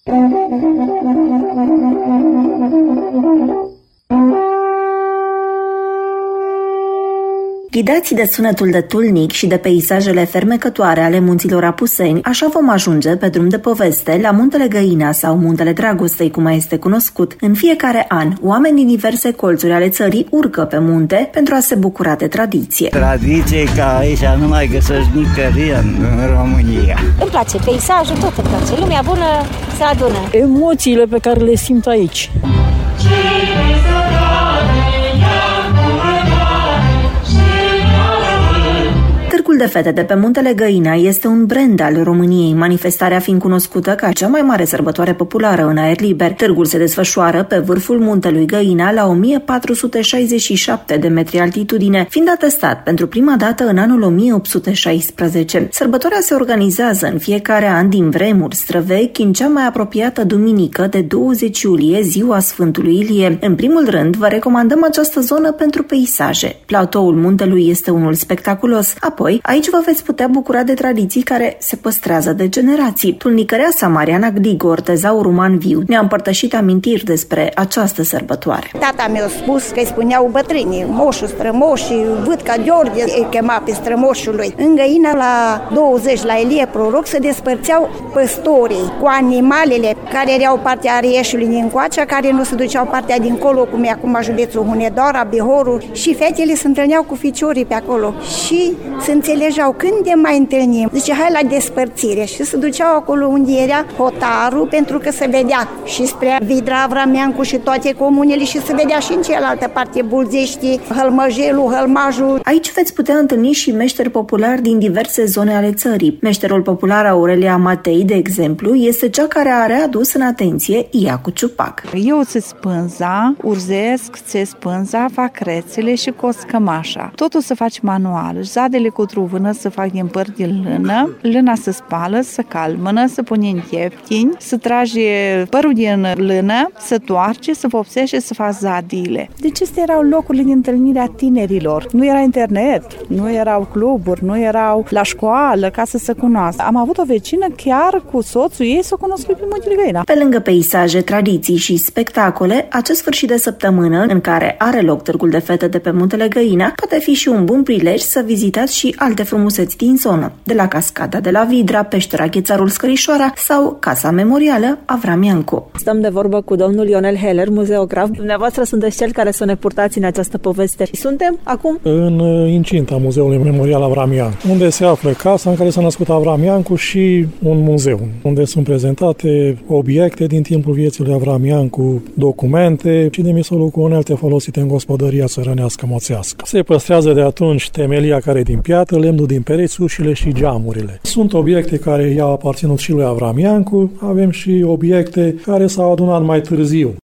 Ghidați de sunetul de tulnic și de peisajele fermecătoare ale munților Apuseni, așa vom ajunge pe drum de poveste la Muntele Găina sau Muntele Dragostei, cum mai este cunoscut. În fiecare an, oameni din diverse colțuri ale țării urcă pe munte pentru a se bucura de tradiție. Tradiție ca aici nu mai găsești nicăieri în România. Îmi place peisajul, tot îmi place. Lumea bună se adună. Emoțiile pe care le simt aici. Târgul de fete de pe Muntele Găina este un brand al României, manifestarea fiind cunoscută ca cea mai mare sărbătoare populară în aer liber. Târgul se desfășoară pe vârful Muntelui Găina la 1467 de metri altitudine, fiind atestat pentru prima dată în anul 1816. Sărbătoarea se organizează în fiecare an din vremuri străvechi, în cea mai apropiată duminică de 20 iulie, ziua Sfântului Ilie. În primul rând, vă recomandăm această zonă pentru peisaje. Platoul muntelui este unul spectaculos. Apoi, aici vă veți putea bucura de tradiții care se păstrează de generații. Tulnicăreasa Mariana Gdigor, tezaur uman viu, ne-a împărtășit amintiri despre această sărbătoare. Tata mi-a spus că îi spuneau bătrânii, moșul, strămoșii, Vâtca Gheorghe îi chema pe strămoșul lui. În Găina, la 20, la Ilie Proroc, se despărțeau păstorii cu animalele care erau partea Arieșului din Coacea, care nu se duceau partea dincolo, cum e acum județul Hunedoara, Bihorul, și fetele se întâlneau cu ficiorii pe acolo și se înțelegeau când de mai întâlnim. Zice, hai la despărțire, și se duceau acolo unde era hotarul, pentru că se vedea și spre Vidra, Avrameancu și toate comunele și se vedea și în cealaltă parte Bulzești, Hălmăjelul, Hălmajul. Aici veți putea întâlni și meșteri populari din diverse zone ale țării. Meșterul popular Aurelia Matei, de exemplu, este cea care a readus în atenție ia cu ciupac. Eu țes pânza, urzesc, țes pânza, fac rețele și cos cămașa. Totul se face manual. Zadele cu truvână se fac din păr de lână, lâna se spală, se calmână, se pune în tieftini, se trage părul din lână, se toarce, se vopsește, se fac zadile. Deci acestea erau locurile de întâlnire a tinerilor. Nu era internet, nu erau cluburi, nu erau la școală ca să se cunoască. Am avut o vecină chiar cu soțul ei să o cunosc pe Muntele Găina. Pe lângă peisaje, tradiții și spectacole, acest sfârșit de săptămână, în care are loc Târgul de Fete de pe Muntele Găina, poate fi și un bun prilej să vizitați și alte frumuseți din zonă, de la Cascada de la Vidra, Peștera Ghețarul Scărișoara sau Casa Memorială Avrameancu. Stăm de vorbă cu domnul Ionel Heller, muzeograf. Dumneavoastră sunteți cel care să ne purtați în această poveste. Suntem acum în incinta Muzeului Memorial Avrameancu, unde se află casa în care s-a născut Avrameancu și un muzeu, unde sunt prezentate obiecte din timpul vieții lui Avrameancu, documente și demisolul cu unelte folosite în gospodăria țărănească moțească. Se păstrează de atunci temelia care e din piatră, lemnul din pereți, ușile și geamurile. Sunt obiecte care i-au aparținut și lui Avrameancu, avem și obiecte care s-au adunat mai târziu.